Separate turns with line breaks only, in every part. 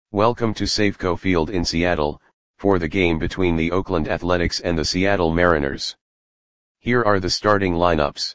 Welcome to Safeco Field in Seattle, for the game between the Oakland Athletics and the Seattle Mariners. Here are the starting lineups.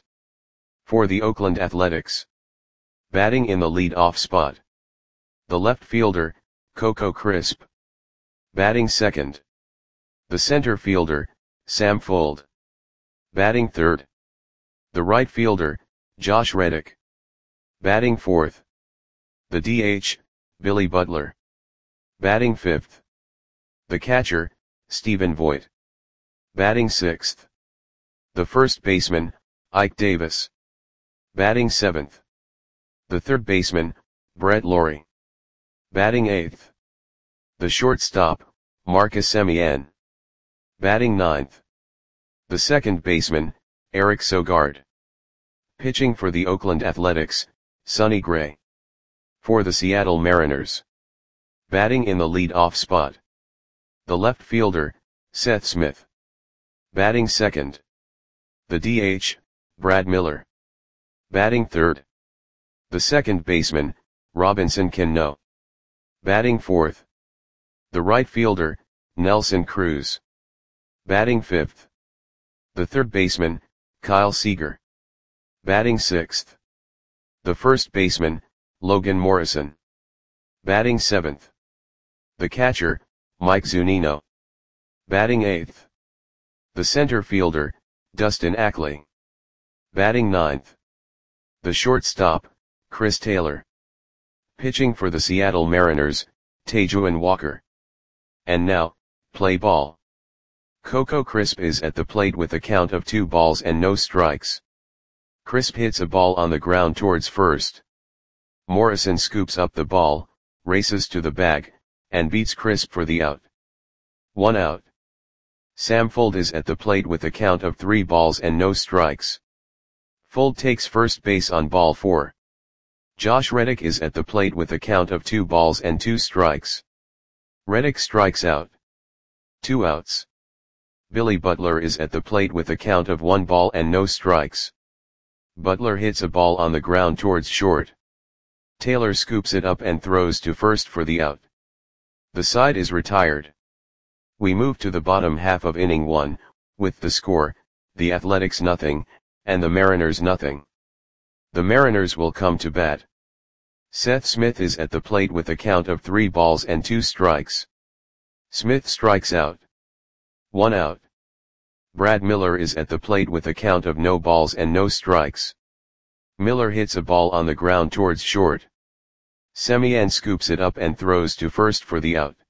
For the Oakland Athletics. Batting in the lead-off spot. The left fielder, Coco Crisp. Batting second. The center fielder, Sam Fuld. Batting third. The right fielder, Josh Reddick. Batting fourth. The DH, Billy Butler. Batting fifth. The catcher, Stephen Vogt. Batting sixth. The first baseman, Ike Davis. Batting seventh. The third baseman, Brett Lawrie. Batting eighth. The shortstop, Marcus Semien. Batting ninth. The second baseman, Eric Sogard. Pitching for the Oakland Athletics, Sonny Gray. For the Seattle Mariners. Batting in the lead-off spot. The left fielder, Seth Smith. Batting second. The DH, Brad Miller. Batting third. The second baseman, Robinson Cano. Batting fourth. The right fielder, Nelson Cruz. Batting fifth. The third baseman, Kyle Seager. Batting sixth. The first baseman, Logan Morrison. Batting seventh. The catcher, Mike Zunino. Batting eighth. The center fielder, Dustin Ackley. Batting ninth. The shortstop, Chris Taylor. Pitching for the Seattle Mariners, Taijuan Walker. And now, play ball. Coco Crisp is at the plate with a count of 2 balls and no strikes. Crisp hits a ball on the ground towards first. Morrison scoops up the ball, races to the bag, and beats Crisp for the out. 1 out. Sam Fuld is at the plate with a count of 3 balls and no strikes. Fuld takes first base on ball 4. Josh Reddick is at the plate with a count of 2 balls and 2 strikes. Reddick strikes out. 2 outs. Billy Butler is at the plate with a count of 1 ball and no strikes. Butler hits a ball on the ground towards short. Taylor scoops it up and throws to first for the out. The side is retired. We move to the bottom half of inning 1, with the score, the Athletics 0, and the Mariners 0. The Mariners will come to bat. Seth Smith is at the plate with a count of 3 balls and 2 strikes. Smith strikes out. 1 out. Brad Miller is at the plate with a count of no balls and no strikes. Miller hits a ball on the ground towards short. Semien scoops it up and throws to first for the out.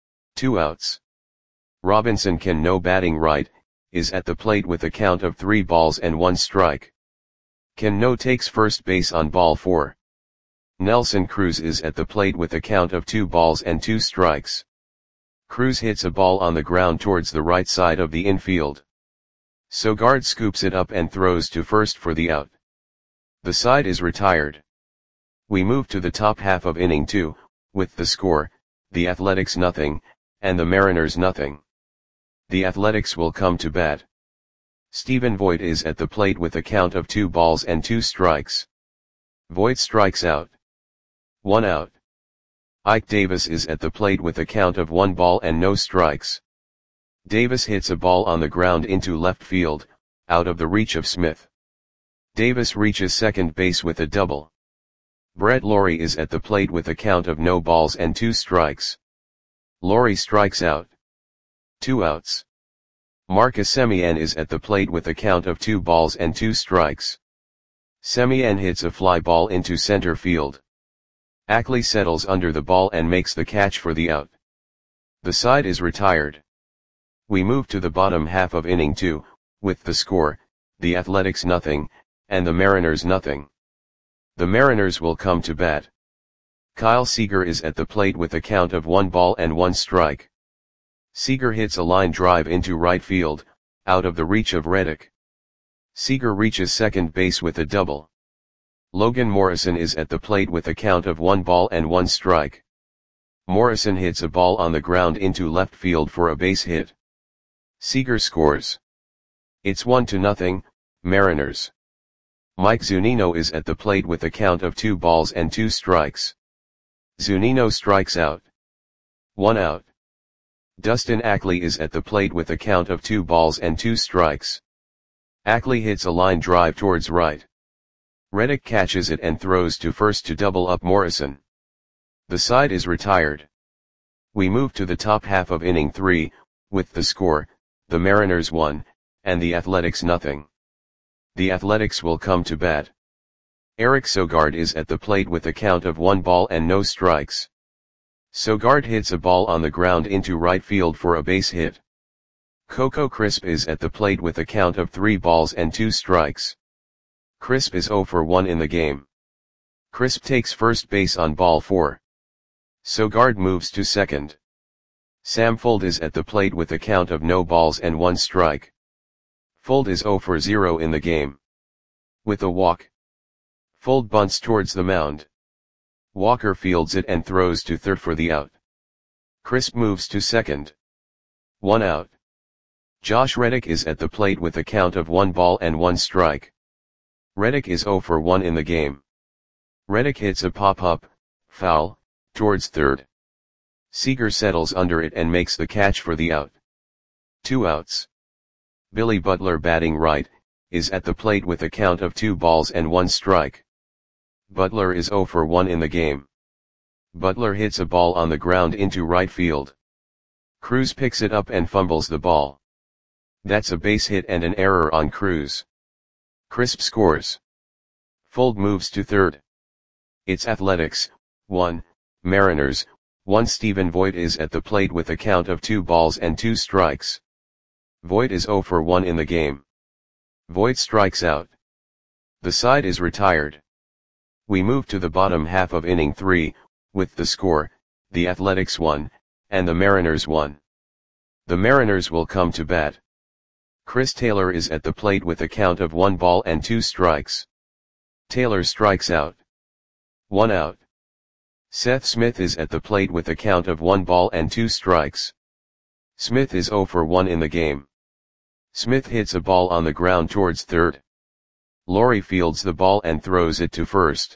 2 outs. Robinson Cano, batting right, is at the plate with a count of 3 balls and 1 strike. Cano takes first base on ball 4. Nelson Cruz is at the plate with a count of 2 balls and 2 strikes. Cruz hits a ball on the ground towards the right side of the infield. Sogard scoops it up and throws to first for the out. The side is retired. We move to the top half of inning 2, with the score, the Athletics 0, and the Mariners 0. The Athletics will come to bat. Stephen Vogt is at the plate with a count of 2 balls and 2 strikes. Vogt strikes out. 1 out. Ike Davis is at the plate with a count of 1 ball and no strikes. Davis hits a ball on the ground into left field, out of the reach of Smith. Davis reaches second base with a double. Brett Lawrie is at the plate with a count of no balls and 2 strikes. Lawrie strikes out. 2 outs. Marcus Semien is at the plate with a count of 2 balls and 2 strikes. Semien hits a fly ball into center field. Ackley settles under the ball and makes the catch for the out. The side is retired. We move to the bottom half of inning 2, with the score, the Athletics 0, and the Mariners 0. The Mariners will come to bat. Kyle Seager is at the plate with a count of 1 ball and 1 strike. Seager hits a line drive into right field, out of the reach of Reddick. Seager reaches second base with a double. Logan Morrison is at the plate with a count of 1 ball and 1 strike. Morrison hits a ball on the ground into left field for a base hit. Seager scores. It's 1-0, Mariners. Mike Zunino is at the plate with a count of 2 balls and 2 strikes. Zunino strikes out. 1 out. Dustin Ackley is at the plate with a count of 2 balls and 2 strikes. Ackley hits a line drive towards right. Reddick catches it and throws to first to double up Morrison. The side is retired. We move to the top half of inning 3, with the score, the Mariners 1, and the Athletics nothing. The Athletics will come to bat. Eric Sogard is at the plate with a count of 1 ball and no strikes. Sogard hits a ball on the ground into right field for a base hit. Coco Crisp is at the plate with a count of 3 balls and 2 strikes. Crisp is 0 for 1 in the game. Crisp takes first base on ball 4. Sogard moves to second. Sam Fuld is at the plate with a count of no balls and 1 strike. Fuld is 0 for 0 in the game. With a walk, Fuld bunts towards the mound. Walker fields it and throws to third for the out. Crisp moves to second. 1 out. Josh Reddick is at the plate with a count of 1 ball and 1 strike. Reddick is 0 for 1 in the game. Reddick hits a pop-up, foul, towards third. Seager settles under it and makes the catch for the out. 2 outs. Billy Butler, batting right, is at the plate with a count of 2 balls and 1 strike. Butler is 0 for 1 in the game. Butler hits a ball on the ground into right field. Cruz picks it up and fumbles the ball. That's a base hit and an error on Cruz. Crisp scores. Fuld moves to third. It's Athletics 1, Mariners 1. Stephen Voit is at the plate with a count of 2 balls and 2 strikes. Voit is 0 for 1 in the game. Voit strikes out. The side is retired. We move to the bottom half of inning 3, with the score, the Athletics 1, and the Mariners 1. The Mariners will come to bat. Chris Taylor is at the plate with a count of 1 ball and 2 strikes. Taylor strikes out. 1 out. Seth Smith is at the plate with a count of 1 ball and 2 strikes. Smith is 0 for 1 in the game. Smith hits a ball on the ground towards third. Laurie fields the ball and throws it to first.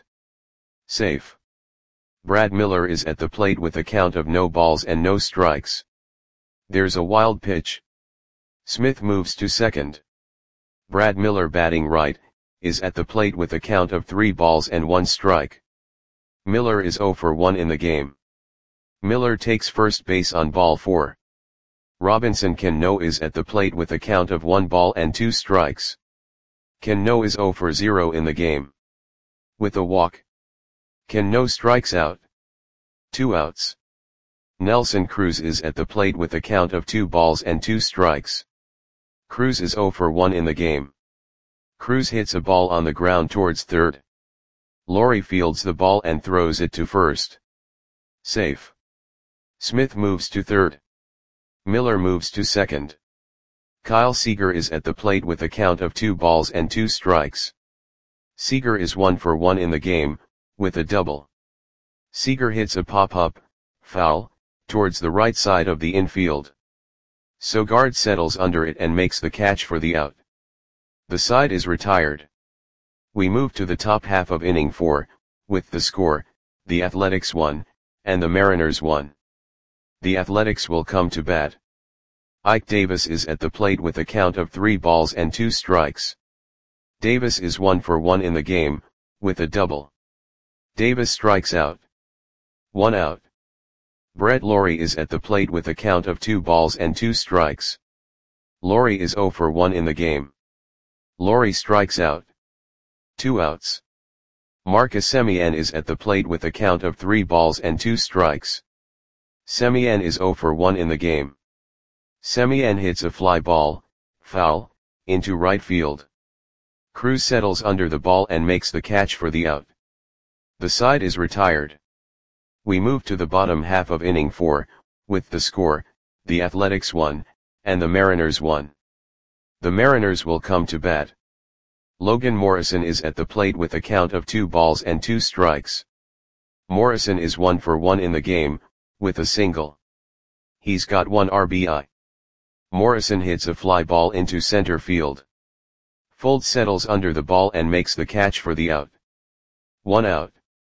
Safe. Brad Miller is at the plate with a count of no balls and no strikes. There's a wild pitch. Smith moves to second. Brad Miller, batting right, is at the plate with a count of 3 balls and 1 strike. Miller is 0 for 1 in the game. Miller takes first base on ball 4. Robinson Cano is at the plate with a count of 1 ball and 2 strikes. Cano is 0 for 0 in the game. With a walk, Cano strikes out. 2 outs. Nelson Cruz is at the plate with a count of 2 balls and 2 strikes. Cruz is 0 for 1 in the game. Cruz hits a ball on the ground towards third. Laurie fields the ball and throws it to first. Safe. Smith moves to third. Miller moves to second. Kyle Seager is at the plate with a count of 2 balls and 2 strikes. Seager is 1 for 1 in the game, with a double. Seager hits a pop-up, foul, towards the right side of the infield. Sogard settles under it and makes the catch for the out. The side is retired. We move to the top half of inning 4, with the score, the Athletics 1, and the Mariners 1. The Athletics will come to bat. Ike Davis is at the plate with a count of 3 balls and 2 strikes. Davis is 1 for 1 in the game, with a double. Davis strikes out. 1 out. Brett Laurie is at the plate with a count of 2 balls and 2 strikes. Laurie is 0 for 1 in the game. Laurie strikes out. 2 outs. Marcus Semien is at the plate with a count of 3 balls and 2 strikes. Semien is 0 for 1 in the game. Semien hits a fly ball, foul, into right field. Cruz settles under the ball and makes the catch for the out. The side is retired. We move to the bottom half of inning 4, with the score, the Athletics 1, and the Mariners 1. The Mariners will come to bat. Logan Morrison is at the plate with a count of 2 balls and 2 strikes. Morrison is 1 for 1 in the game, with a single. He's got 1 RBI. Morrison hits a fly ball into center field. Fuld settles under the ball and makes the catch for the out. 1 out.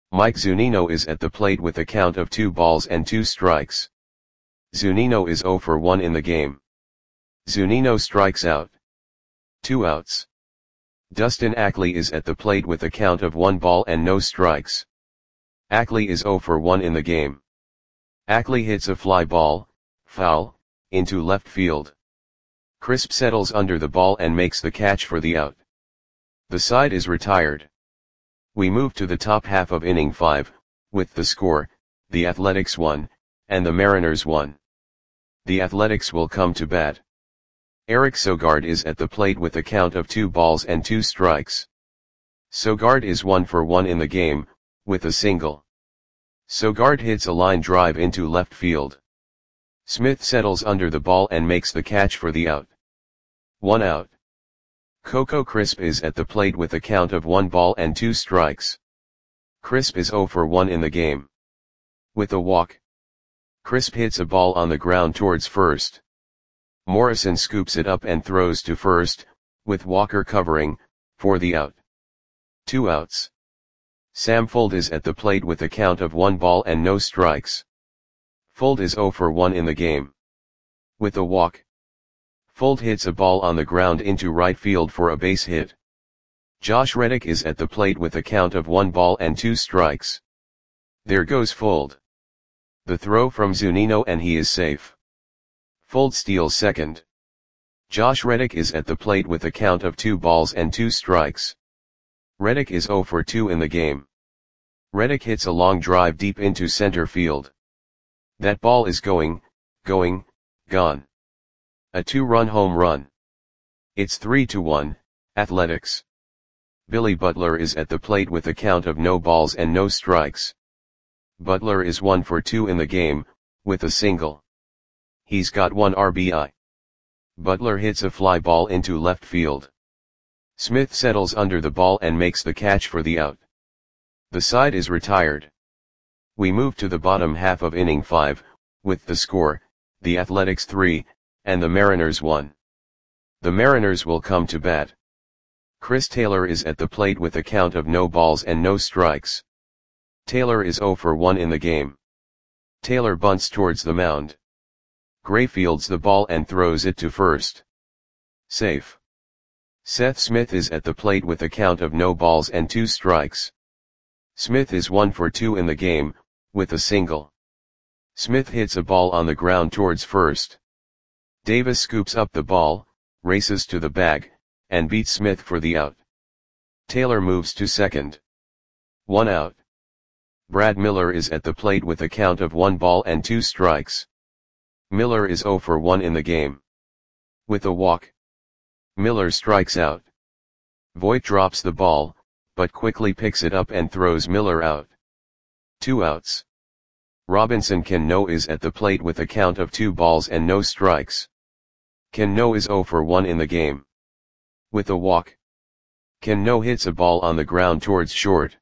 Mike Zunino is at the plate with a count of 2 balls and 2 strikes. Zunino is 0 for 1 in the game. Zunino strikes out. 2 outs. Dustin Ackley is at the plate with a count of 1 ball and no strikes. Ackley is 0 for 1 in the game. Ackley hits a fly ball, foul, into left field. Crisp settles under the ball and makes the catch for the out. The side is retired. We move to the top half of inning 5, with the score, the Athletics 1, and the Mariners 1. The Athletics will come to bat. Eric Sogard is at the plate with a count of 2 balls and 2 strikes. Sogard is 1 for 1 in the game, with a single. Sogard hits a line drive into left field. Smith settles under the ball and makes the catch for the out. 1 out. Coco Crisp is at the plate with a count of 1 ball and 2 strikes. Crisp is 0 for 1 in the game. With a walk. Crisp hits a ball on the ground towards first. Morrison scoops it up and throws to first, with Walker covering, for the out. 2 outs. Sam Fuld is at the plate with a count of 1 ball and no strikes. Fuld is 0 for 1 in the game. With a walk. Fuld hits a ball on the ground into right field for a base hit. Josh Reddick is at the plate with a count of 1 ball and 2 strikes. There goes Fuld. The throw from Zunino and he is safe. Fuld steals second. Josh Reddick is at the plate with a count of 2 balls and 2 strikes. Reddick is 0 for 2 in the game. Reddick hits a long drive deep into center field. That ball is gone. A 2-run home run. It's 3-1, Athletics. Billy Butler is at the plate with a count of no balls and no strikes. Butler is 1 for 2 in the game, with a single. He's got 1 RBI. Butler hits a fly ball into left field. Smith settles under the ball and makes the catch for the out. The side is retired. We move to the bottom half of inning 5, with the score, the Athletics 3, and the Mariners 1. The Mariners will come to bat. Chris Taylor is at the plate with a count of no balls and no strikes. Taylor is 0 for 1 in the game. Taylor bunts towards the mound. Gray fields the ball and throws it to first. Safe. Seth Smith is at the plate with a count of no balls and 2 strikes. Smith is 1 for 2 in the game, with a single. Smith hits a ball on the ground towards first. Davis scoops up the ball, races to the bag, and beats Smith for the out. Taylor moves to second. 1 out. Brad Miller is at the plate with a count of 1 ball and 2 strikes. Miller is 0 for 1 in the game. With a walk. Miller strikes out. Voit drops the ball, but quickly picks it up and throws Miller out. 2 outs. Robinson Cano is at the plate with a count of 2 balls and no strikes. Cano is 0 for 1 in the game. With a walk. Cano hits a ball on the ground towards short.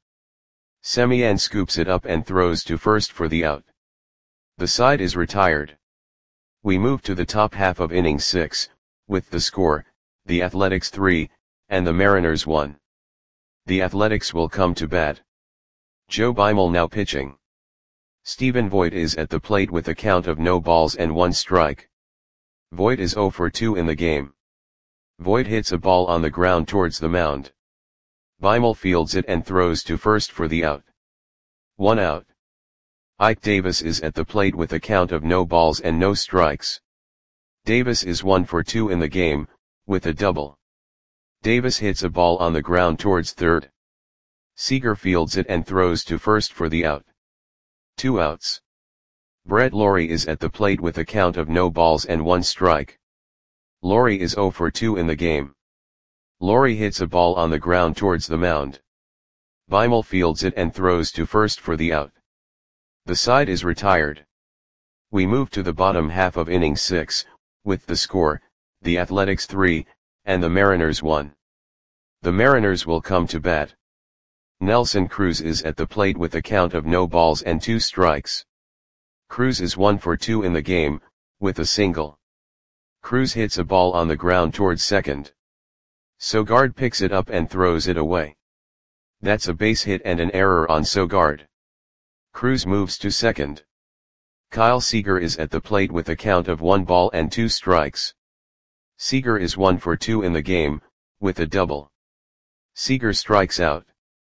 Semien scoops it up and throws to first for the out. The side is retired. We move to the top half of inning 6, with the score, the Athletics 3, and the Mariners 1. The Athletics will come to bat. Joe Beimel now pitching. Stephen Voit is at the plate with a count of no balls and 1 strike. Voit is 0 for 2 in the game. Voit hits a ball on the ground towards the mound. Beimel fields it and throws to first for the out. 1 out. Ike Davis is at the plate with a count of no balls and no strikes. Davis is 1 for 2 in the game, with a double. Davis hits a ball on the ground towards third. Seager fields it and throws to first for the out. 2 outs. Brett Lawrie is at the plate with a count of no balls and 1 strike. Lawrie is 0 for 2 in the game. Lawrie hits a ball on the ground towards the mound. Beimel fields it and throws to first for the out. The side is retired. We move to the bottom half of inning 6, with the score, the Athletics 3, and the Mariners 1. The Mariners will come to bat. Nelson Cruz is at the plate with a count of no balls and 2 strikes. Cruz is 1 for 2 in the game, with a single. Cruz hits a ball on the ground towards second. Sogard picks it up and throws it away. That's a base hit and an error on Sogard. Cruz moves to second. Kyle Seager is at the plate with a count of 1 ball and 2 strikes. Seager is 1 for 2 in the game, with a double. Seager strikes out.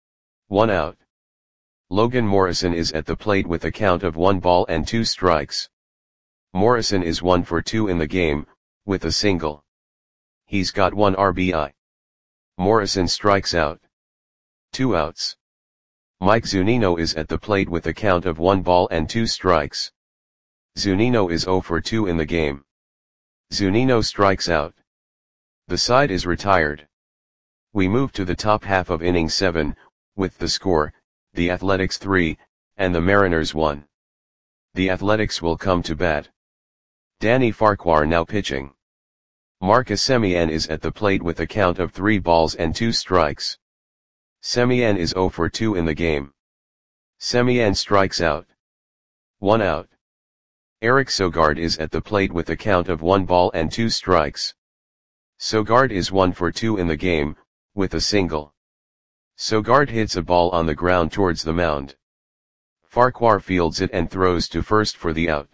1 out. Logan Morrison is at the plate with a count of 1 ball and 2 strikes. Morrison is 1 for 2 in the game, with a single. He's got 1 RBI. Morrison strikes out. 2 outs. Mike Zunino is at the plate with a count of 1 ball and 2 strikes. Zunino is 0 for 2 in the game. Zunino strikes out. The side is retired. We move to the top half of inning 7, with the score, the Athletics 3, and the Mariners 1. The Athletics will come to bat. Danny Farquhar now pitching. Marcus Semien is at the plate with a count of 3 balls and 2 strikes. Semien is 0 for 2 in the game. Semien strikes out. 1 out. Eric Sogard is at the plate with a count of 1 ball and 2 strikes. Sogard is 1 for 2 in the game, with a single. Sogard hits a ball on the ground towards the mound. Farquhar fields it and throws to first for the out.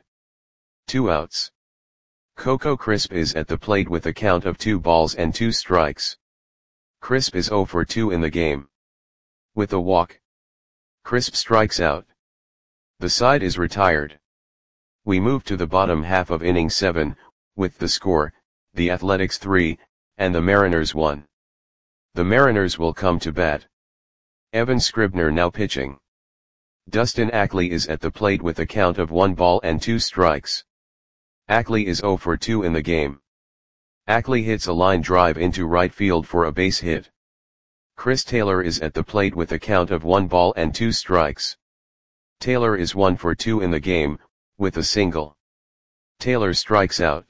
2 outs. Coco Crisp is at the plate with a count of 2 balls and 2 strikes. Crisp is 0 for 2 in the game. With a walk. Crisp strikes out. The side is retired. We move to the bottom half of inning 7, with the score, the Athletics 3, and the Mariners 1. The Mariners will come to bat. Evan Scribner now pitching. Dustin Ackley is at the plate with a count of 1 ball and 2 strikes. Ackley is 0 for 2 in the game. Ackley hits a line drive into right field for a base hit. Chris Taylor is at the plate with a count of 1 ball and 2 strikes. Taylor is 1 for 2 in the game, with a single. Taylor strikes out.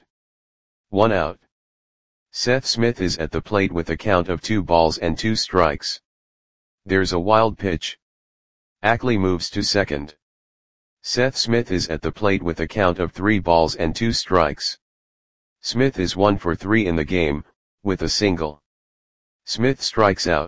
1 out. Seth Smith is at the plate with a count of 2 balls and 2 strikes. There's a wild pitch. Ackley moves to second. Seth Smith is at the plate with a count of 3 balls and 2 strikes. Smith is 1 for 3 in the game, with a single. Smith strikes out.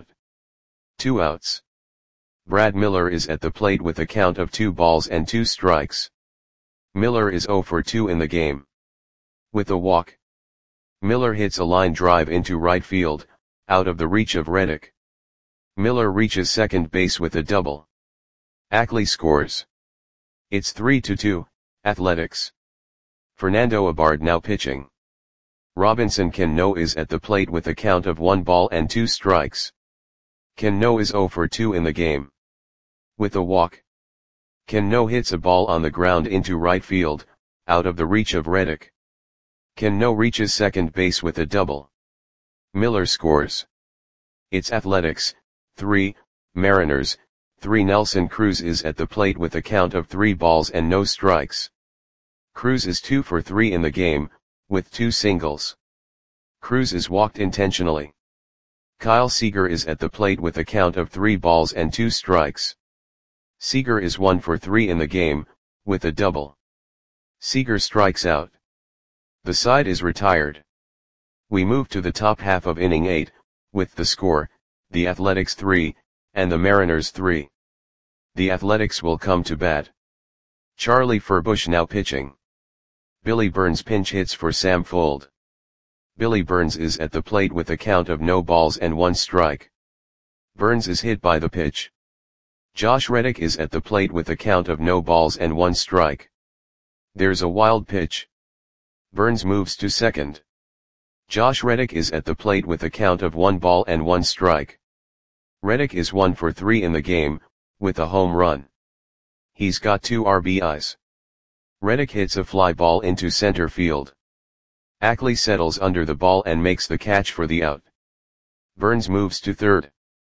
2 outs. Brad Miller is at the plate with a count of 2 balls and 2 strikes. Miller is 0 for 2 in the game. With a walk. Miller hits a line drive into right field, out of the reach of Reddick. Miller reaches second base with a double. Ackley scores. It's 3-2, Athletics. Fernando Abard now pitching. Robinson Cano is at the plate with a count of 1 ball and 2 strikes. Cano is 0 for 2 in the game. With a walk. Cano hits a ball on the ground into right field, out of the reach of Reddick. Cano reaches second base with a double. Miller scores. It's Athletics, 3, Mariners, 3. Nelson Cruz is at the plate with a count of 3 balls and no strikes. Cruz is 2 for 3 in the game, with 2 singles. Cruz is walked intentionally. Kyle Seager is at the plate with a count of 3 balls and 2 strikes. Seager is 1 for 3 in the game, with a double. Seager strikes out. The side is retired. We move to the top half of inning 8, with the score, the Athletics 3, and the Mariners 3. The Athletics will come to bat. Charlie Furbush now pitching. Billy Burns pinch hits for Sam Fuld. Billy Burns is at the plate with a count of no balls and 1 strike. Burns is hit by the pitch. Josh Reddick is at the plate with a count of no balls and 1 strike. There's a wild pitch. Burns moves to second. Josh Reddick is at the plate with a count of 1 ball and 1 strike. Reddick is 1 for 3 in the game, with a home run. He's got 2 RBIs. Reddick hits a fly ball into center field. Ackley settles under the ball and makes the catch for the out. Burns moves to third.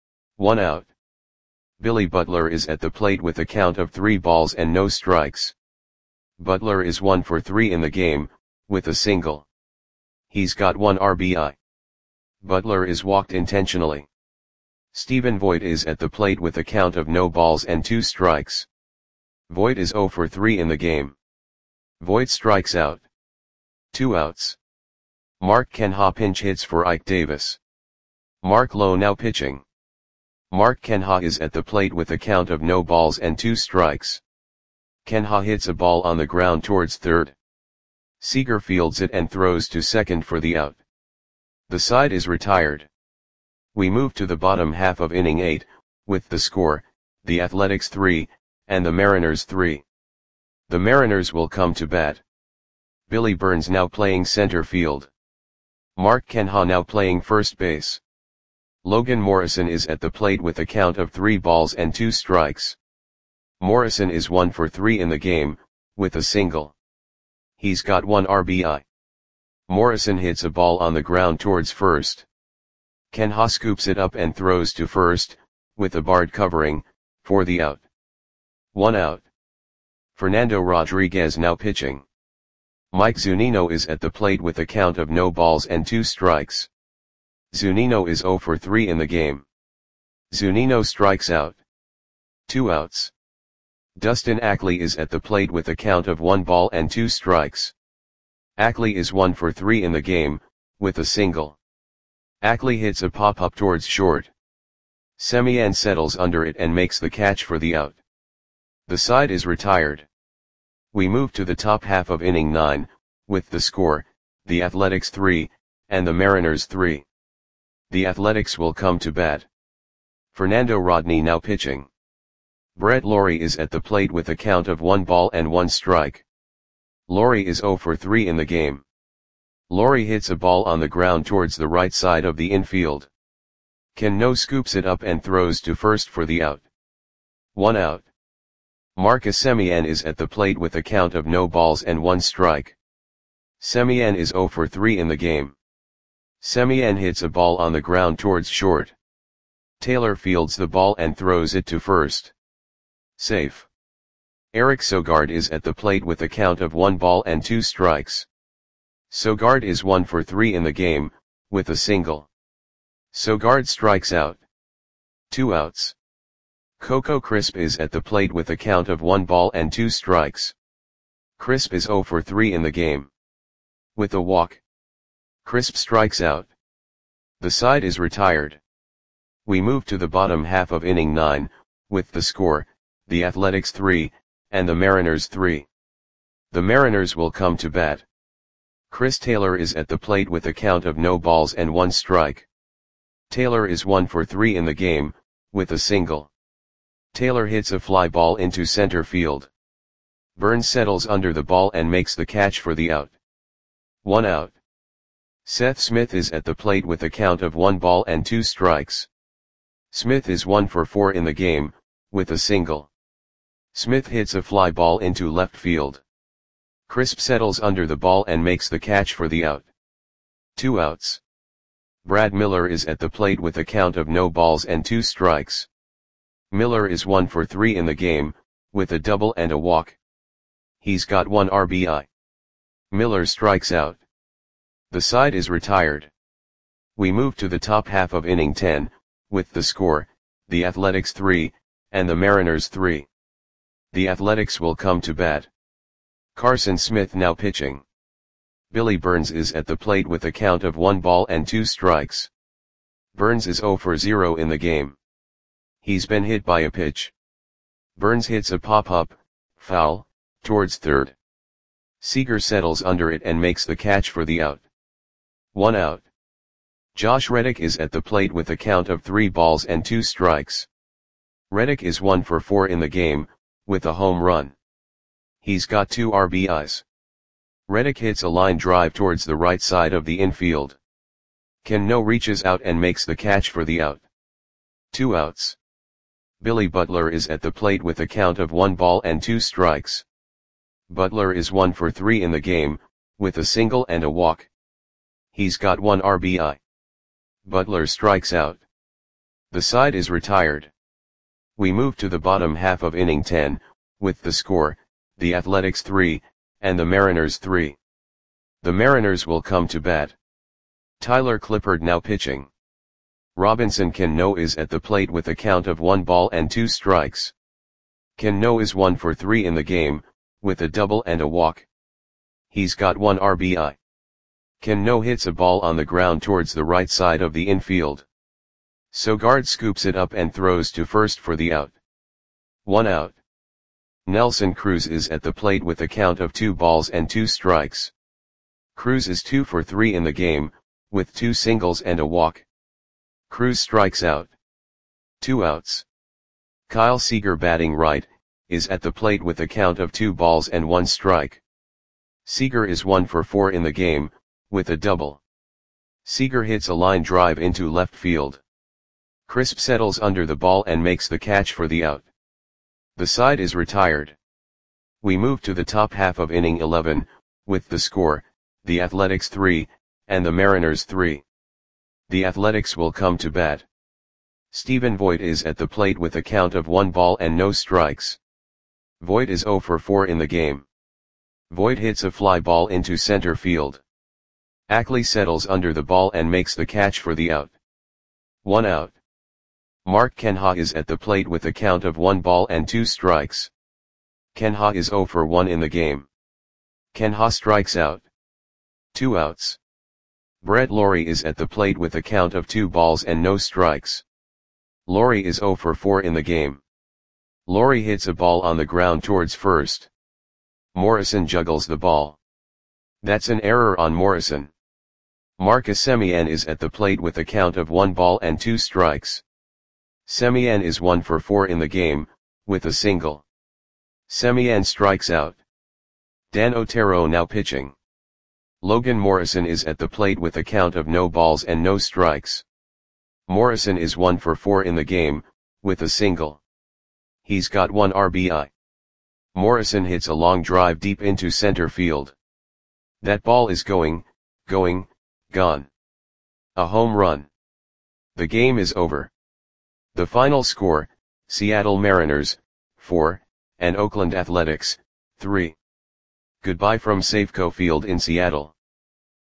1 out. Billy Butler is at the plate with a count of 3 balls and no strikes. Butler is 1 for 3 in the game, with a single. He's got 1 RBI. Butler is walked intentionally. Stephen Voit is at the plate with a count of no balls and 2 strikes. Voit is 0 for 3 in the game. Voit strikes out. 2 outs. Mark Kenha pinch hits for Ike Davis. Mark Lowe now pitching. Mark Kenha is at the plate with a count of no balls and 2 strikes. Kenha hits a ball on the ground towards third. Seager fields it and throws to second for the out. The side is retired. We move to the bottom half of inning 8, with the score, the Athletics 3, and the Mariners 3. The Mariners will come to bat. Billy Burns now playing center field. Mark Kenha now playing first base. Logan Morrison is at the plate with a count of 3 balls and 2 strikes. Morrison is 1 for 3 in the game, with a single. He's got 1 RBI. Morrison hits a ball on the ground towards first. Kenha scoops it up and throws to first, with a Bard covering, for the out. 1 out. Fernando Rodriguez now pitching. Mike Zunino is at the plate with a count of no balls and 2 strikes. Zunino is 0 for 3 in the game. Zunino strikes out. 2 outs. Dustin Ackley is at the plate with a count of 1 ball and 2 strikes. Ackley is 1 for 3 in the game, with a single. Ackley hits a pop-up towards short. Semien settles under it and makes the catch for the out. The side is retired. We move to the top half of inning 9, with the score, the Athletics 3, and the Mariners 3. The Athletics will come to bat. Fernando Rodney now pitching. Brett Lawrie is at the plate with a count of 1 ball and 1 strike. Lawrie is 0 for 3 in the game. Lawrie hits a ball on the ground towards the right side of the infield. Cano scoops it up and throws to first for the out. 1 out. Marcus Semien is at the plate with a count of no balls and 1 strike. Semien is 0 for 3 in the game. Semien hits a ball on the ground towards short. Taylor fields the ball and throws it to first. Safe. Eric Sogard is at the plate with a count of 1 ball and 2 strikes. Sogard is 1 for 3 in the game, with a single. Sogard strikes out. 2 outs. Coco Crisp is at the plate with a count of 1 ball and 2 strikes. Crisp is 0 for 3 in the game. With a walk. Crisp strikes out. The side is retired. We move to the bottom half of inning 9, with the score, the Athletics 3, and the Mariners 3. The Mariners will come to bat. Chris Taylor is at the plate with a count of no balls and 1 strike. Taylor is 1 for 3 in the game, with a single. Taylor hits a fly ball into center field. Burns settles under the ball and makes the catch for the out. 1 out. Seth Smith is at the plate with a count of 1 ball and 2 strikes. Smith is 1 for 4 in the game, with a single. Smith hits a fly ball into left field. Crisp settles under the ball and makes the catch for the out. 2 outs. Brad Miller is at the plate with a count of no balls and 2 strikes. Miller is 1 for 3 in the game, with a double and a walk. He's got 1 RBI. Miller strikes out. The side is retired. We move to the top half of inning 10, with the score, the Athletics 3, and the Mariners 3. The Athletics will come to bat. Carson Smith now pitching. Billy Burns is at the plate with a count of 1 ball and 2 strikes. Burns is 0 for 0 in the game. He's been hit by a pitch. Burns hits a pop-up, foul, towards third. Seager settles under it and makes the catch for the out. 1 out. Josh Reddick is at the plate with a count of 3 balls and 2 strikes. Reddick is 1 for 4 in the game, with a home run. He's got 2 RBIs. Reddick hits a line drive towards the right side of the infield. Cano reaches out and makes the catch for the out. 2 outs. Billy Butler is at the plate with a count of 1 ball and 2 strikes. Butler is 1 for 3 in the game, with a single and a walk. He's got 1 RBI. Butler strikes out. The side is retired. We move to the bottom half of inning 10, with the score, the Athletics 3, and the Mariners 3. The Mariners will come to bat. Tyler Clippard now pitching. Robinson Cano is at the plate with a count of 1 ball and 2 strikes. Cano is 1 for 3 in the game, with a double and a walk. He's got 1 RBI. Cano hits a ball on the ground towards the right side of the infield. Sogard scoops it up and throws to first for the out. 1 out. Nelson Cruz is at the plate with a count of 2 balls and 2 strikes. Cruz is 2 for 3 in the game, with 2 singles and a walk. Cruz strikes out. 2 outs. Kyle Seager, batting right, is at the plate with a count of 2 balls and 1 strike. Seager is 1 for 4 in the game, with a double. Seager hits a line drive into left field. Crisp settles under the ball and makes the catch for the out. The side is retired. We move to the top half of inning 11, with the score, the Athletics 3, and the Mariners 3. The Athletics will come to bat. Stephen Voit is at the plate with a count of 1 ball and no strikes. Voit is 0 for 4 in the game. Voit hits a fly ball into center field. Ackley settles under the ball and makes the catch for the out. 1 out. Mark Canha is at the plate with a count of 1 ball and 2 strikes. Canha is 0 for 1 in the game. Canha strikes out. 2 outs. Brett Lawrie is at the plate with a count of 2 balls and no strikes. Lawrie is 0 for 4 in the game. Lawrie hits a ball on the ground towards first. Morrison juggles the ball. That's an error on Morrison. Marcus Semien is at the plate with a count of 1 ball and 2 strikes. Semien is 1 for 4 in the game, with a single. Semien strikes out. Dan Otero now pitching. Logan Morrison is at the plate with a count of no balls and no strikes. Morrison is 1 for 4 in the game, with a single. He's got 1 RBI. Morrison hits a long drive deep into center field. That ball is going, gone. A home run. The game is over. The final score, Seattle Mariners, 4, and Oakland Athletics, 3. Goodbye from Safeco Field in Seattle.